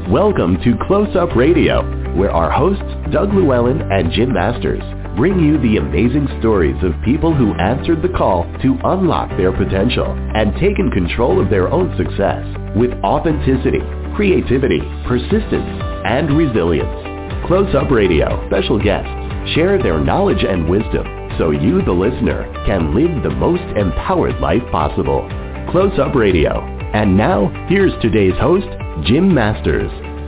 Welcome to Close Up Radio, where our hosts, Doug Llewellyn and Jim Masters, bring you the amazing stories of people who answered the call to unlock their potential and taken control of their own success with authenticity, creativity, persistence, and resilience. Close Up Radio special guests share their knowledge and wisdom so you, the listener, can live the most empowered life possible. Close Up Radio. And now, here's today's host, Jim Masters.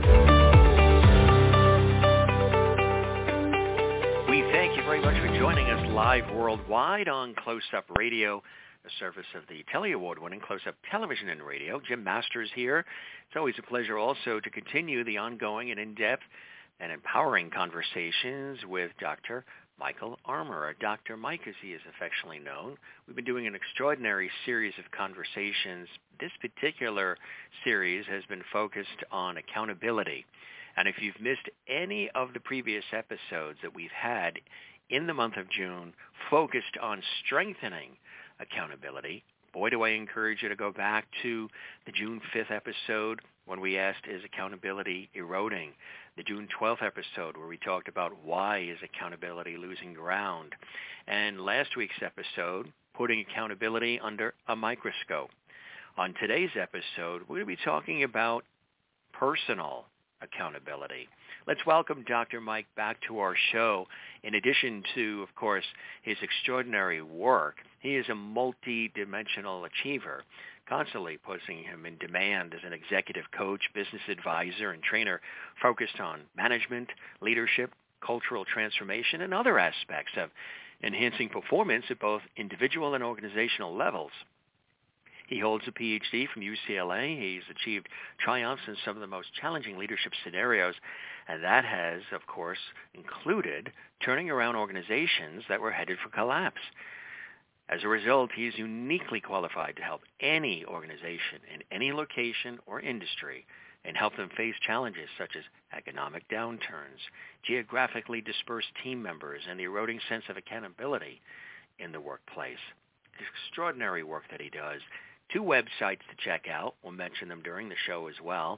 We thank you very much for joining us live worldwide on Close Up Radio, a service of the Telly Award-winning Close Up Television and Radio. Jim Masters here. It's always a pleasure also to continue the ongoing and in-depth and empowering conversations with Dr. Michael Armour, or Dr. Mike as he is affectionately known. We've been doing an extraordinary series of conversations. This particular series has been focused on accountability. And if you've missed any of the previous episodes that we've had in the month of June focused on strengthening accountability, boy, do I encourage you to go back to the June 5th episode when we asked, is accountability eroding? The June 12th episode where we talked about why is accountability losing ground? And last week's episode, putting accountability under a microscope. On today's episode, we're going to be talking about personal accountability. Let's welcome Dr. Mike back to our show. In addition to, of course, his extraordinary work, he is a multi-dimensional achiever, constantly putting him in demand as an executive coach, business advisor, and trainer focused on management, leadership, cultural transformation, and other aspects of enhancing performance at both individual and organizational levels. He holds a PhD from UCLA. He's achieved triumphs in some of the most challenging leadership scenarios, and that has, of course, included turning around organizations that were headed for collapse. As a result, he is uniquely qualified to help any organization in any location or industry and help them face challenges such as economic downturns, geographically dispersed team members, and the eroding sense of accountability in the workplace. The extraordinary work that he does. 2 websites to check out. We'll mention them during the show as well.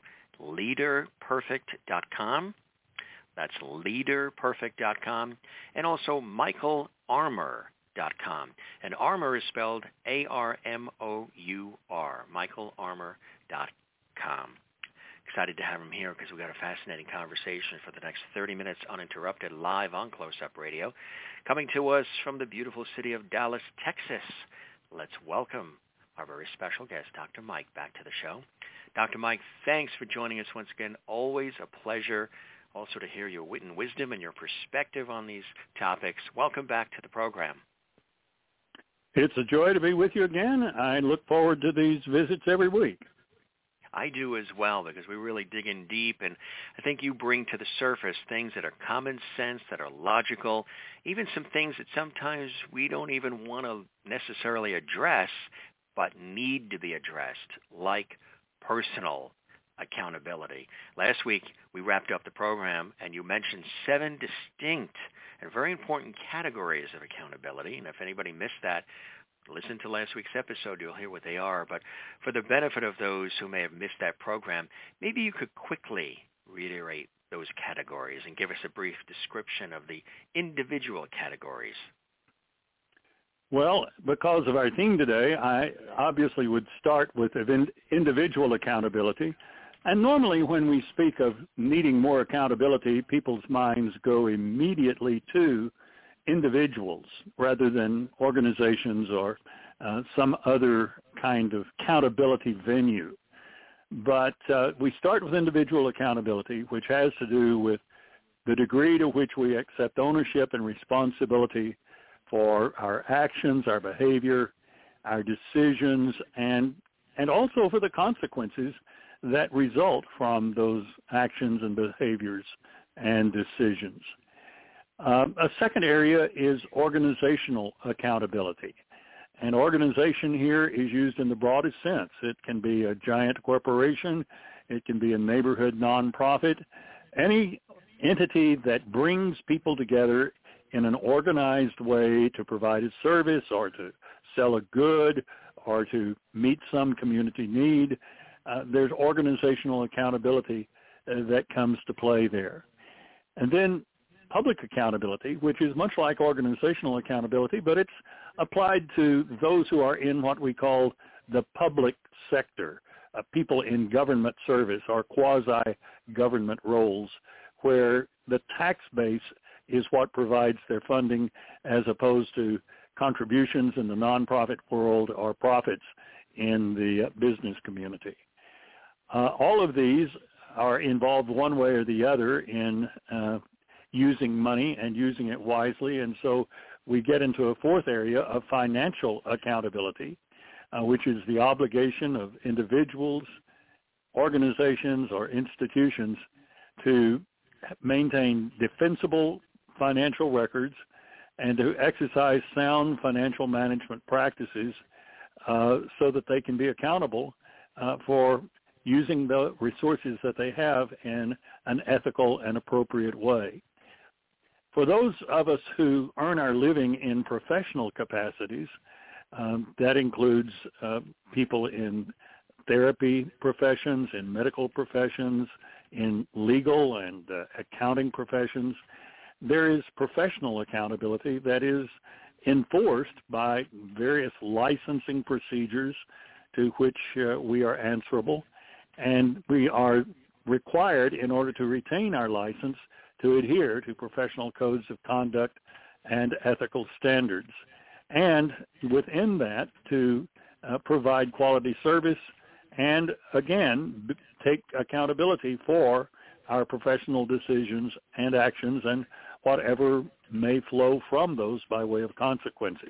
LeaderPerfect.com. That's LeaderPerfect.com. And also MichaelArmour.com. And Armour is spelled A-R-M-O-U-R, MichaelArmour.com. Excited to have him here because we've got a fascinating conversation for the next 30 minutes uninterrupted live on Close Up Radio. Coming to us from the beautiful city of Dallas, Texas, let's welcome our very special guest, Dr. Mike, back to the show. Dr. Mike, thanks for joining us once again. Always a pleasure also to hear your wit and wisdom and your perspective on these topics. Welcome back to the program. It's a joy to be with you again. I look forward to these visits every week. I do as well, because we really dig in deep, and I think you bring to the surface things that are common sense, that are logical, even some things that sometimes we don't even want to necessarily address, but need to be addressed, like personal accountability. Last week, we wrapped up the program, and you mentioned 7 distinct and very important categories of accountability. And if anybody missed that, listen to last week's episode. You'll hear what they are. But for the benefit of those who may have missed that program, maybe you could quickly reiterate those categories and give us a brief description of the individual categories. Well, because of our theme today, I obviously would start with individual accountability. And normally when we speak of needing more accountability, people's minds go immediately to individuals rather than organizations or some other kind of accountability venue. But we start with individual accountability, which has to do with the degree to which we accept ownership and responsibility for our actions, our behavior, our decisions, and also for the consequences that result from those actions and behaviors and decisions. A second area is organizational accountability. And organization here is used in the broadest sense. It can be a giant corporation. It can be a neighborhood nonprofit. Any entity that brings people together in an organized way to provide a service or to sell a good or to meet some community need. There's organizational accountability that comes to play there. And then public accountability, which is much like organizational accountability, but it's applied to those who are in what we call the public sector, people in government service or quasi-government roles, where the tax base is what provides their funding as opposed to contributions in the nonprofit world or profits in the business community. All of these are involved one way or the other in using money and using it wisely, and so we get into a fourth area of financial accountability, which is the obligation of individuals, organizations, or institutions to maintain defensible financial records and to exercise sound financial management practices so that they can be accountable for using the resources that they have in an ethical and appropriate way. For those of us who earn our living in professional capacities, that includes people in therapy professions, in medical professions, in legal and accounting professions, there is professional accountability that is enforced by various licensing procedures to which we are answerable, and we are required, in order to retain our license, to adhere to professional codes of conduct and ethical standards, and within that to provide quality service and, again, take accountability for our professional decisions and actions and whatever may flow from those by way of consequences.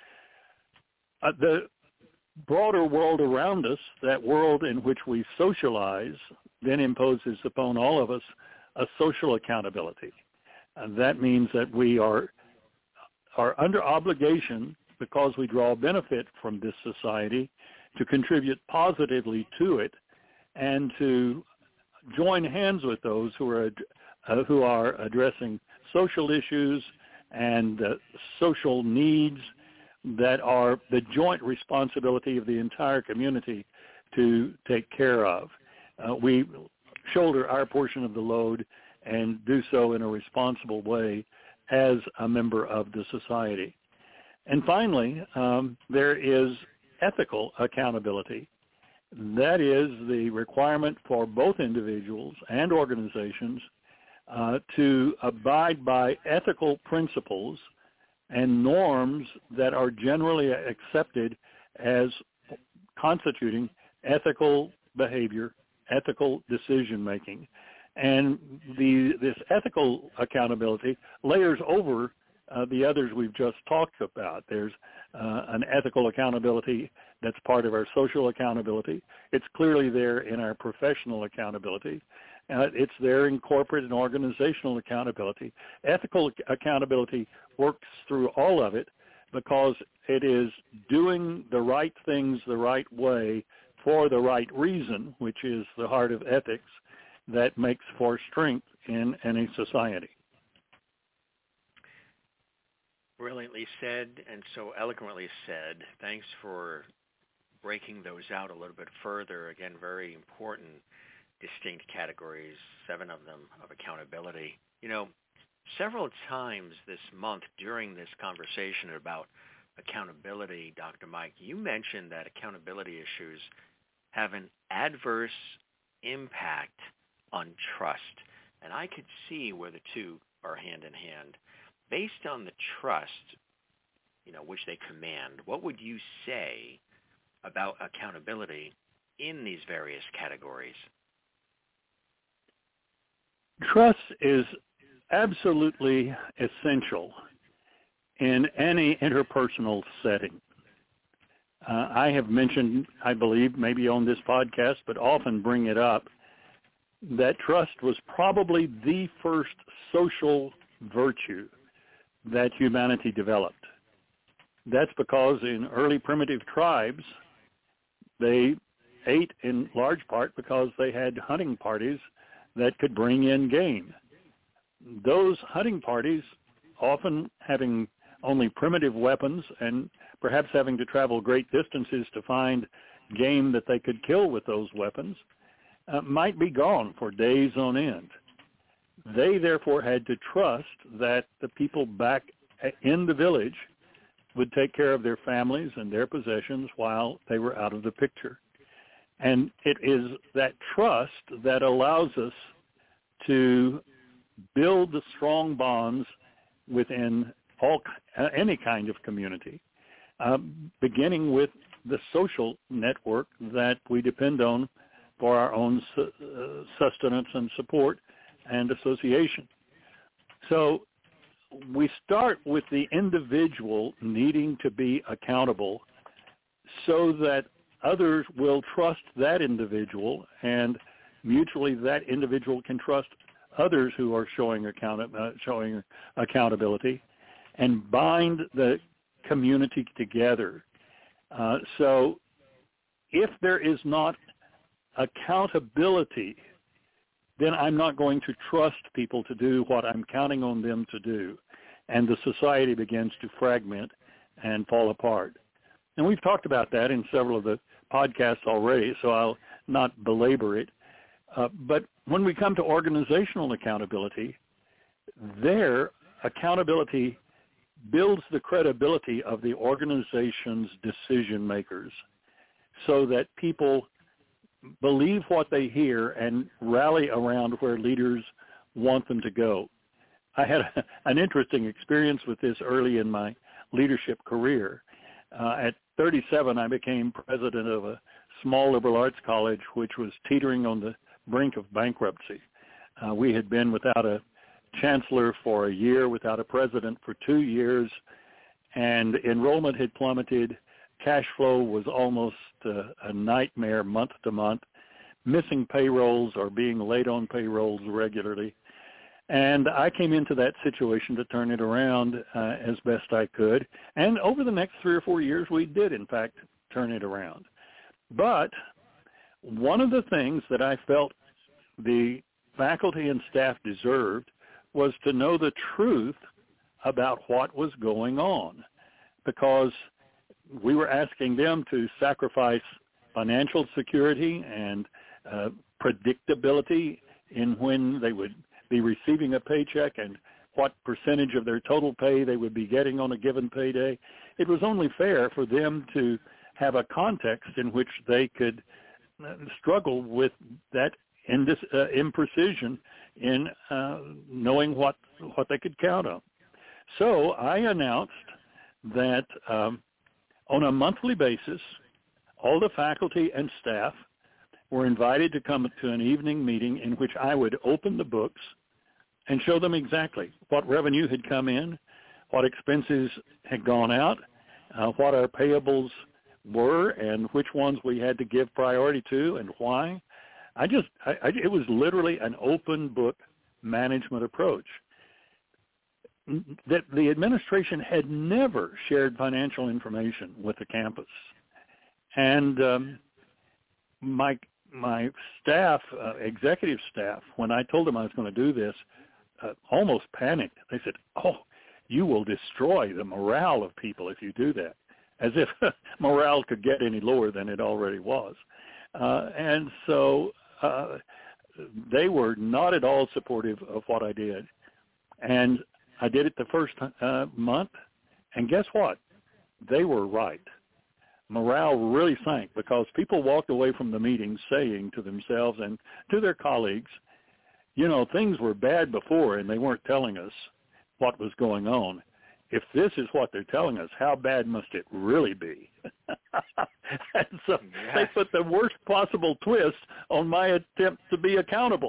The broader world around us, that world in which we socialize, then imposes upon all of us a social accountability. And that means that we are under obligation, because we draw benefit from this society, to contribute positively to it and to join hands with those who are addressing social issues and social needs that are the joint responsibility of the entire community to take care of. We shoulder our portion of the load and do so in a responsible way as a member of the society. And finally, there is ethical accountability. That is the requirement for both individuals and organizations to abide by ethical principles and norms that are generally accepted as constituting ethical behavior, ethical decision-making. And this ethical accountability layers over the others we've just talked about. There's an ethical accountability that's part of our social accountability. It's clearly there in our professional accountability. It's there in corporate and organizational accountability. Ethical accountability works through all of it because it is doing the right things the right way for the right reason, which is the heart of ethics, that makes for strength in any society. Brilliantly said, and so eloquently said. Thanks for breaking those out a little bit further. Again, very important, distinct categories, 7 of them, of accountability. You know, several times this month during this conversation about accountability, Dr. Mike, you mentioned that accountability issues have an adverse impact on trust. And I could see where the two are hand in hand. Based on the trust, which they command, what would you say about accountability in these various categories? Trust is absolutely essential in any interpersonal setting. I have mentioned, I believe, maybe on this podcast, but often bring it up, that trust was probably the first social virtue that humanity developed. That's because in early primitive tribes, they ate in large part because they had hunting parties that could bring in game. Those hunting parties, often having only primitive weapons and perhaps having to travel great distances to find game that they could kill with those weapons, might be gone for days on end. They therefore had to trust that the people back in the village would take care of their families and their possessions while they were out of the picture. And it is that trust that allows us to build the strong bonds within any kind of community, beginning with the social network that we depend on for our own sustenance and support and association. So we start with the individual needing to be accountable so that others will trust that individual, and mutually that individual can trust others who are showing accountability, and bind the community together. So if there is not accountability, then I'm not going to trust people to do what I'm counting on them to do, and the society begins to fragment and fall apart. And we've talked about that in several of the podcasts already, so I'll not belabor it. But when we come to organizational accountability, their accountability builds the credibility of the organization's decision makers so that people believe what they hear and rally around where leaders want them to go. I had an interesting experience with this early in my leadership career. At 37, I became president of a small liberal arts college, which was teetering on the brink of bankruptcy. We had been without a chancellor for a year, without a president for 2 years, and enrollment had plummeted. Cash flow was almost a nightmare month to month, missing payrolls or being late on payrolls regularly. And I came into that situation to turn it around as best I could. And over the next 3 or 4 years, we did, in fact, turn it around. But one of the things that I felt the faculty and staff deserved was to know the truth about what was going on, because we were asking them to sacrifice financial security and predictability in when they would be receiving a paycheck and what percentage of their total pay they would be getting on a given payday. It was only fair for them to have a context in which they could struggle with that imprecision in knowing what they could count on. So I announced that on a monthly basis, all the faculty and staff were invited to come to an evening meeting in which I would open the books and show them exactly what revenue had come in, what expenses had gone out, what our payables were, and which ones we had to give priority to and why. It was literally an open book management approach. That the administration had never shared financial information with the campus. And my staff, executive staff, when I told them I was going to do this, almost panicked. They said, "Oh, you will destroy the morale of people if you do that," as if morale could get any lower than it already was. And so they were not at all supportive of what I did. And I did it the first month, and guess what? They were right. Morale really sank because people walked away from the meeting saying to themselves and to their colleagues, you know, things were bad before and they weren't telling us what was going on. If this is what they're telling us, how bad must it really be? And so they put the worst possible twist on my attempt to be accountable.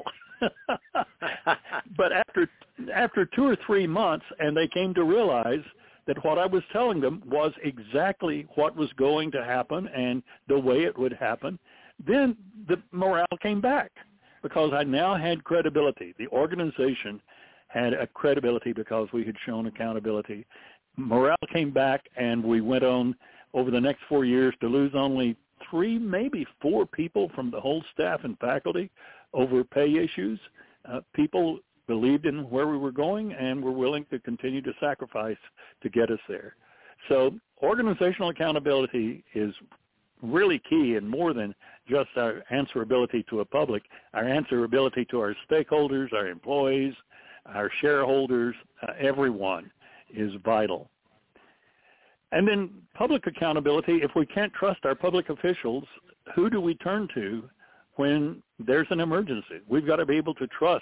But after 2 or 3 months, and they came to realize that what I was telling them was exactly what was going to happen and the way it would happen, then the morale came back because I now had credibility. The organization had a credibility because we had shown accountability. Morale came back, and we went on over the next 4 years to lose only 3, maybe 4 people from the whole staff and faculty over pay issues. People believed in where we were going and were willing to continue to sacrifice to get us there. So organizational accountability is really key in more than just our answerability to a public, our answerability to our stakeholders, our employees, our shareholders, everyone is vital. And then public accountability, if we can't trust our public officials, who do we turn to when there's an emergency? We've got to be able to trust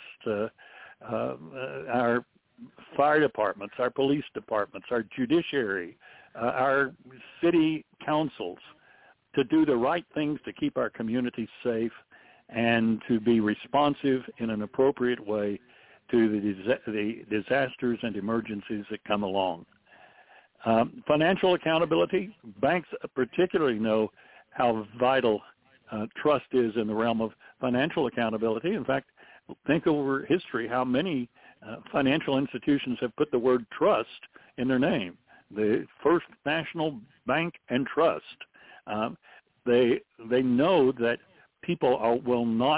our fire departments, our police departments, our judiciary, our city councils to do the right things to keep our communities safe and to be responsive in an appropriate way to the disasters and emergencies that come along. Financial accountability, banks particularly know how vital trust is in the realm of financial accountability. In fact, think over history how many financial institutions have put the word trust in their name. The First National Bank and Trust. They know that people will not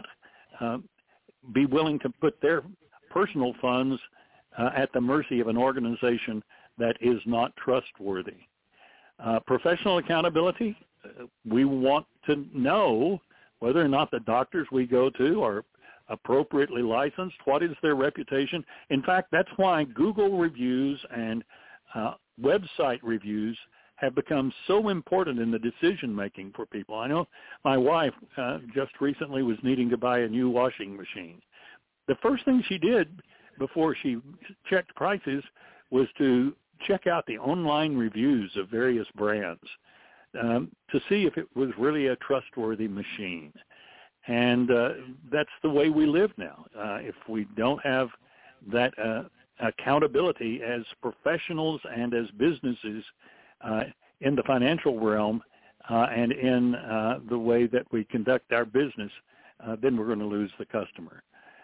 be willing to put their personal funds at the mercy of an organization that is not trustworthy. Professional accountability, we want to know whether or not the doctors we go to are appropriately licensed. What is their reputation? In fact, that's why Google reviews and website reviews have become so important in the decision-making for people. I know my wife just recently was needing to buy a new washing machine. The first thing she did before she checked prices was to check out the online reviews of various brands to see if it was really a trustworthy machine. And that's the way we live now. If we don't have that accountability as professionals and as businesses in the financial realm and in the way that we conduct our business, then we're going to lose the customer.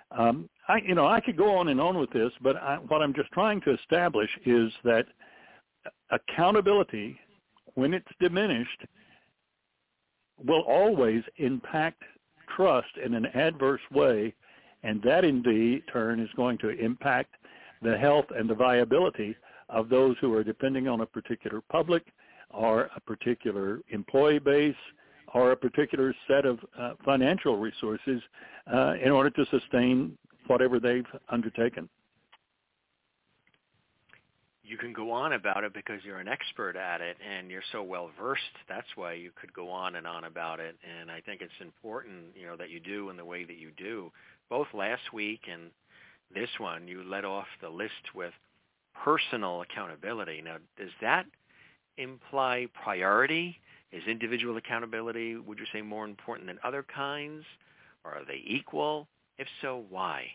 I could go on and on with this, but what I'm just trying to establish is that accountability, when it's diminished, will always impact trust in an adverse way, and that in turn is going to impact the health and the viability of those who are depending on a particular public or a particular employee base or a particular set of financial resources in order to sustain whatever they've undertaken. You can go on about it because you're an expert at it and you're so well versed. That's why you could go on about it. And I think it's important, that you do in the way that you do. Both last week and this one, you led off the list with personal accountability. Now, does that imply priority? Is individual accountability, would you say, more important than other kinds? Or are they equal? If so, why?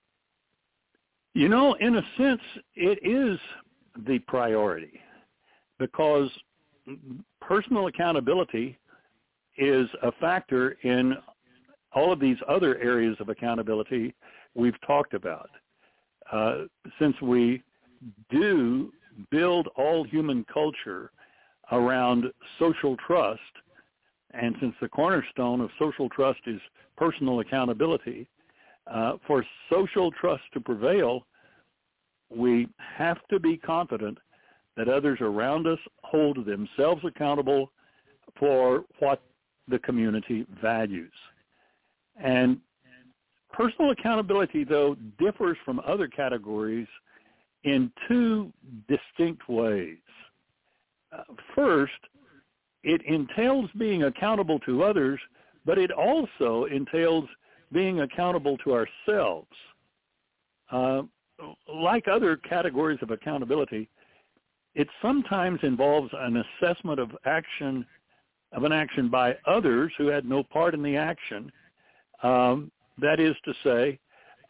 In a sense, it is the priority because personal accountability is a factor in all of these other areas of accountability we've talked about. Since we do build all human culture around social trust, and since the cornerstone of social trust is personal accountability, for social trust to prevail, we have to be confident that others around us hold themselves accountable for what the community values. And personal accountability, though, differs from other categories in two distinct ways. First, it entails being accountable to others, but it also entails being accountable to ourselves. Like other categories of accountability, it sometimes involves an assessment of an action by others who had no part in the action. That is to say,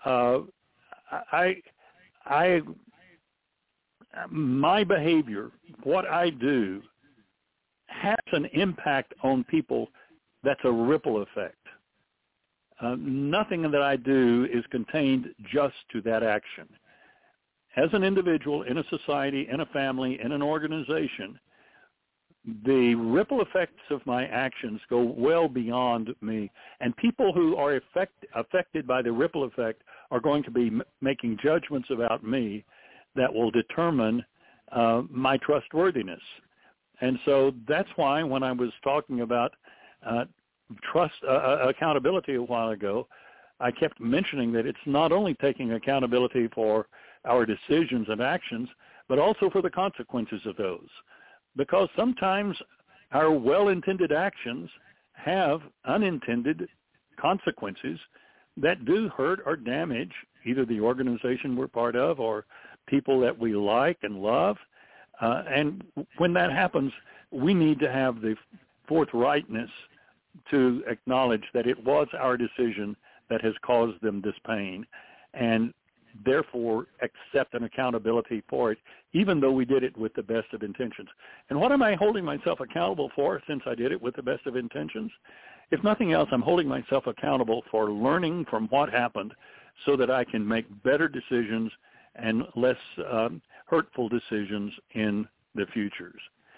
my behavior, what I do, has an impact on people that's a ripple effect. Nothing that I do is contained just to that action. As an individual, in a society, in a family, in an organization, the ripple effects of my actions go well beyond me, and people who are affected by the ripple effect are going to be making judgments about me that will determine my trustworthiness. And so that's why when I was talking about accountability a while ago, I kept mentioning that it's not only taking accountability for our decisions and actions, but also for the consequences of those. Because sometimes our well-intended actions have unintended consequences that do hurt or damage either the organization we're part of or people that we like and love. And when that happens, we need to have the forthrightness to acknowledge that it was our decision that has caused them this pain, and therefore accept an accountability for it, even though we did it with the best of intentions. And what am I holding myself accountable for since I did it with the best of intentions? If nothing else, I'm holding myself accountable for learning from what happened so that I can make better decisions and less hurtful decisions in the future.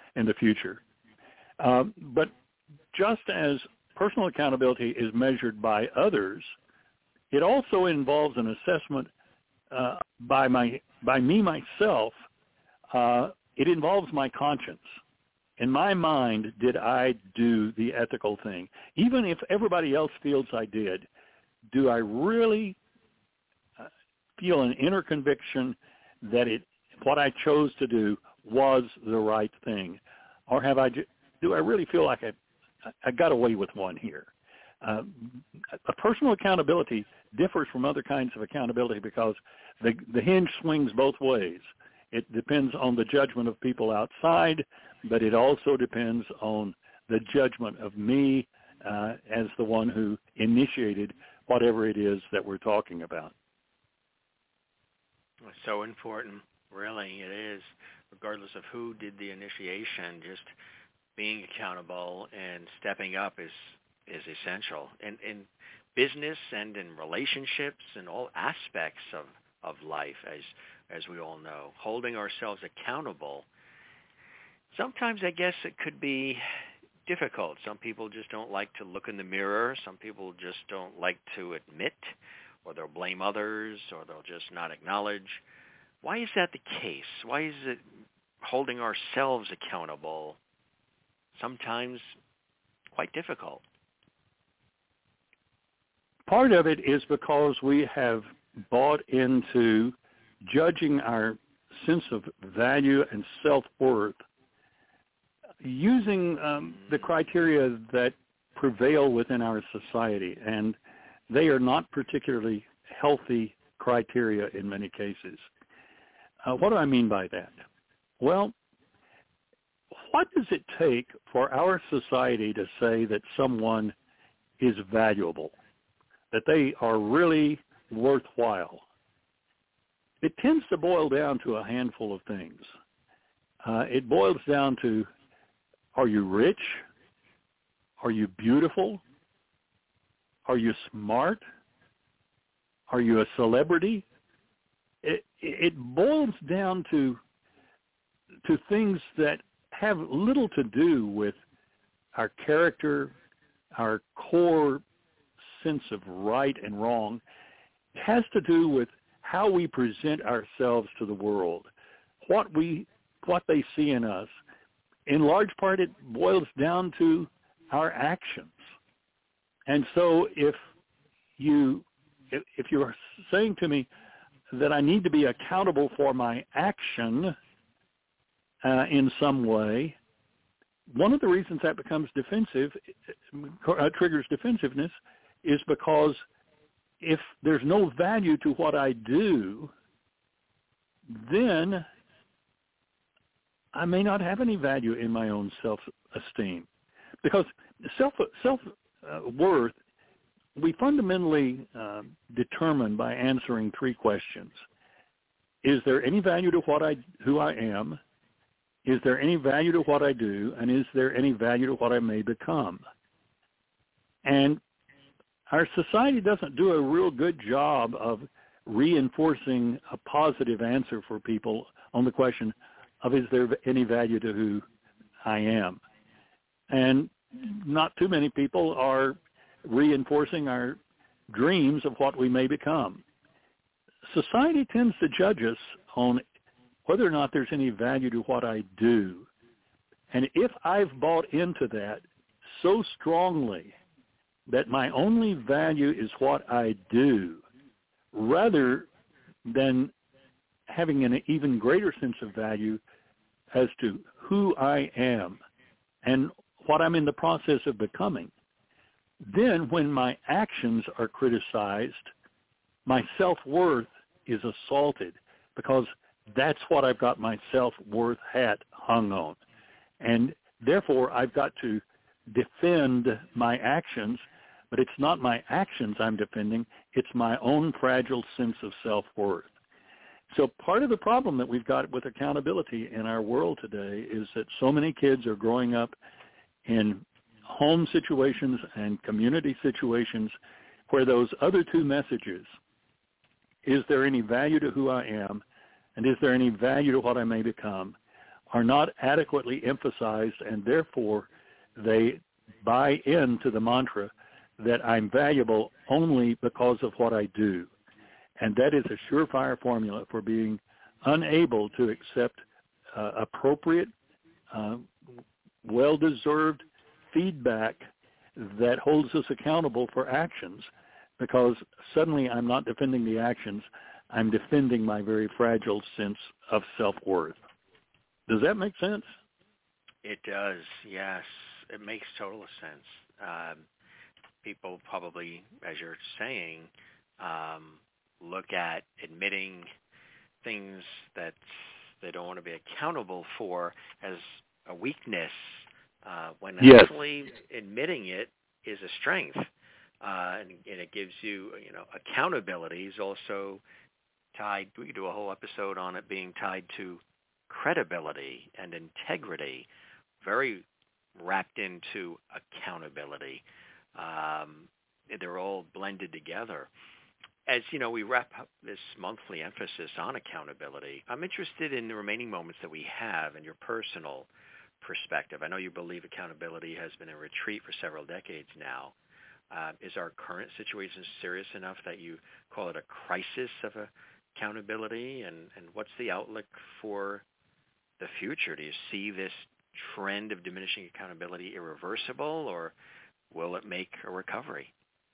But just as personal accountability is measured by others, it also involves an assessment by me myself. It involves my conscience. In my mind, did I do the ethical thing? Even if everybody else feels I did, do I really feel an inner conviction that what I chose to do was the right thing? Or do I really feel like I got away with one here? A personal accountability differs from other kinds of accountability because the hinge swings both ways. It depends on the judgment of people outside, but it also depends on the judgment of me as the one who initiated whatever it is that we're talking about. It's so important, really, it is, regardless of who did the initiation. Just being accountable and stepping up is essential in business and in relationships and all aspects of life, as we all know. Holding ourselves accountable, sometimes I guess it could be difficult. Some people just don't like to look in the mirror. Some people just don't like to admit, or they'll blame others, or they'll just not acknowledge. Why is that the case? Why is it holding ourselves accountable sometimes quite difficult? Part of it is because we have bought into judging our sense of value and self-worth using the criteria that prevail within our society, and they are not particularly healthy criteria in many cases. What do I mean by that? Well, what does it take for our society to say that someone is valuable, that they are really worthwhile? It tends to boil down to a handful of things. It boils down to, are you rich? Are you beautiful? Are you smart? Are you a celebrity? It boils down to things that have little to do with our character, our core sense of right and wrong. It has to do with how we present ourselves to the world, what they see in us. In large part, it boils down to our actions. And so if you're saying to me that I need to be accountable for my action in some way, one of the reasons that becomes defensive, triggers defensiveness, is because if there's no value to what I do, then I may not have any value in my own self-esteem. Because self-worth, we fundamentally determine by answering three questions. Is there any value to who I am? Is there any value to what I do? And is there any value to what I may become? And our society doesn't do a real good job of reinforcing a positive answer for people on the question of, is there any value to who I am? And not too many people are reinforcing our dreams of what we may become. Society tends to judge us on whether or not there's any value to what I do. And if I've bought into that so strongly that my only value is what I do, rather than having an even greater sense of value as to who I am and what I'm in the process of becoming, then when my actions are criticized, my self-worth is assaulted, because that's what I've got my self-worth hat hung on. And therefore, I've got to defend my actions, but it's not my actions I'm defending, it's my own fragile sense of self-worth. So part of the problem that we've got with accountability in our world today is that so many kids are growing up in home situations and community situations where those other two messages, is there any value to who I am, and is there any value to what I may become, are not adequately emphasized, and therefore they buy into the mantra that I'm valuable only because of what I do. And that is a surefire formula for being unable to accept appropriate, well-deserved feedback that holds us accountable for actions, because suddenly I'm not defending the actions, I'm defending my very fragile sense of self-worth. Does that make sense? It does, yes. It makes total sense. People probably, as you're saying, look at admitting things that they don't want to be accountable for as a weakness, when yes. actually admitting it is a strength. And it gives you, accountability is also tied, we could do a whole episode on it being tied to credibility and integrity, very wrapped into accountability. They're all blended together. As we wrap up this monthly emphasis on accountability, I'm interested in the remaining moments that we have in your personal perspective. I know you believe accountability has been a retreat for several decades now. Is our current situation serious enough that you call it a crisis of accountability? And what's the outlook for the future? Do you see this trend of diminishing accountability irreversible, or will it make a recovery?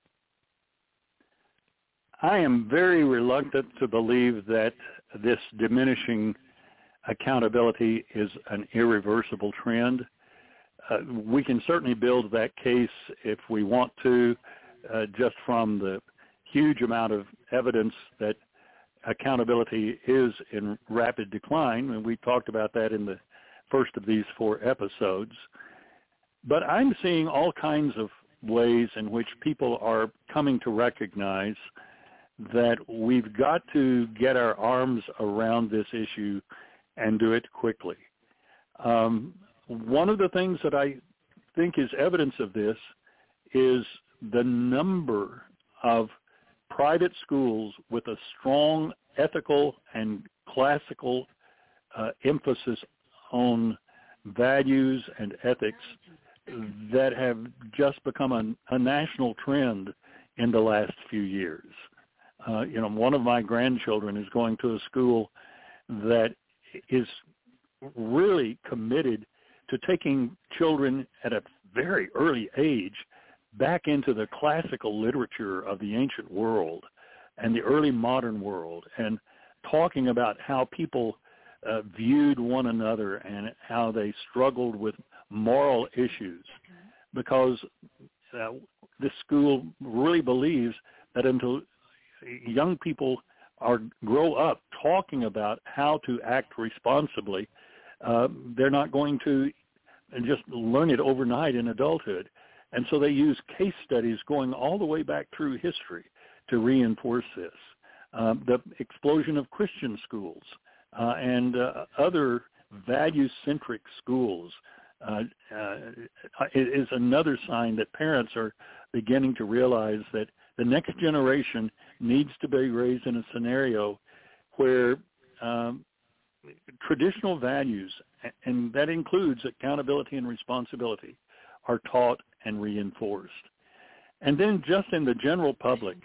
I am very reluctant to believe that this diminishing accountability is an irreversible trend. We can certainly build that case if we want to, just from the huge amount of evidence that accountability is in rapid decline, and we talked about that in the first of these 4 episodes. But I'm seeing all kinds of ways in which people are coming to recognize that we've got to get our arms around this issue and do it quickly. One of the things that I think is evidence of this is the number of private schools with a strong ethical and classical emphasis on values and ethics that have just become a national trend in the last few years. One of my grandchildren is going to a school that is really committed to taking children at a very early age back into the classical literature of the ancient world and the early modern world, and talking about how people viewed one another and how they struggled with moral issues, because this school really believes that until young people grow up talking about how to act responsibly, they're not going to just learn it overnight in adulthood. And so they use case studies going all the way back through history to reinforce this. The explosion of Christian schools and other value-centric schools is another sign that parents are beginning to realize that the next generation needs to be raised in a scenario where traditional values, and that includes accountability and responsibility, are taught and reinforced. And then just in the general public,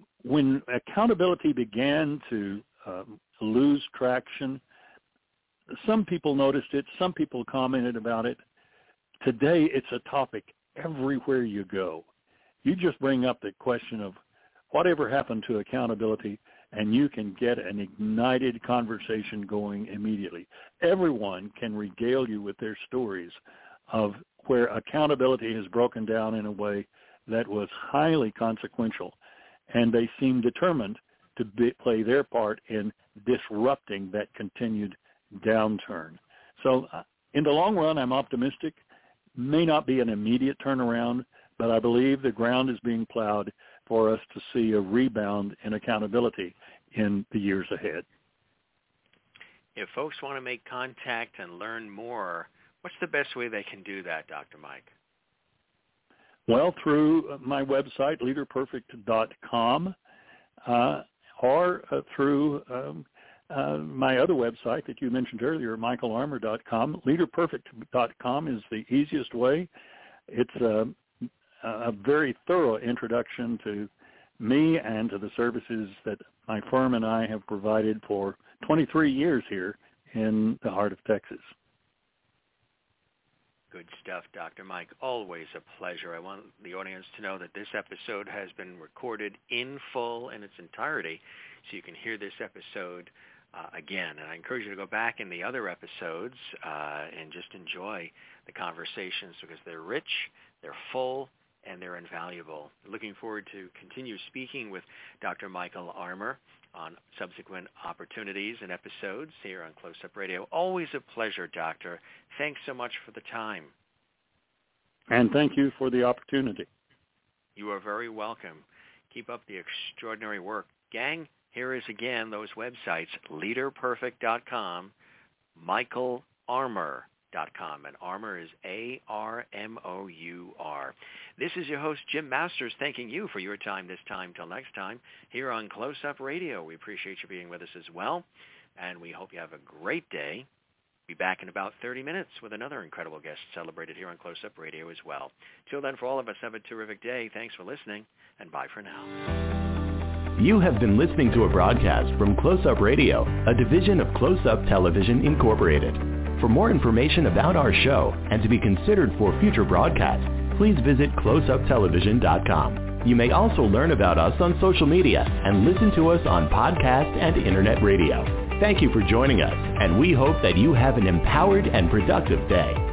when accountability began to lose traction, some people noticed it. Some people commented about it. Today, it's a topic everywhere you go. You just bring up the question of whatever happened to accountability, and you can get an ignited conversation going immediately. Everyone can regale you with their stories of where accountability has broken down in a way that was highly consequential, and they seem determined to play their part in disrupting that continued downturn. So in the long run, I'm optimistic. May not be an immediate turnaround, but I believe the ground is being plowed for us to see a rebound in accountability in the years ahead. If folks want to make contact and learn more, what's the best way they can do that, Dr. Mike? Well, through my website, leaderperfect.com, or through my other website that you mentioned earlier, michaelarmour.com. Leaderperfect.com is the easiest way. It's a very thorough introduction to me and to the services that my firm and I have provided for 23 years here in the heart of Texas. Good stuff, Dr. Mike. Always a pleasure. I want the audience to know that this episode has been recorded in full in its entirety, so you can hear this episode again. And I encourage you to go back in the other episodes and just enjoy the conversations because they're rich, they're full, and they're invaluable. Looking forward to continue speaking with Dr. Michael Armour on subsequent opportunities and episodes here on Close Up Radio. Always a pleasure, Doctor. Thanks so much for the time. And thank you for the opportunity. You are very welcome. Keep up the extraordinary work. Gang, here is again those websites, leaderperfect.com, michaelarmour.com, and Armour is ARMOUR. This is your host, Jim Masters, thanking you for your time this time till next time here on Close Up Radio. We appreciate you being with us as well, and we hope you have a great day. Be back in about 30 minutes with another incredible guest celebrated here on Close Up Radio as well. Till then, for all of us, have a terrific day. Thanks for listening, and bye for now. You have been listening to a broadcast from Close Up Radio, a division of Close Up Television Incorporated. For more information about our show and to be considered for future broadcasts, please visit closeuptelevision.com. You may also learn about us on social media and listen to us on podcast and internet radio. Thank you for joining us, and we hope that you have an empowered and productive day.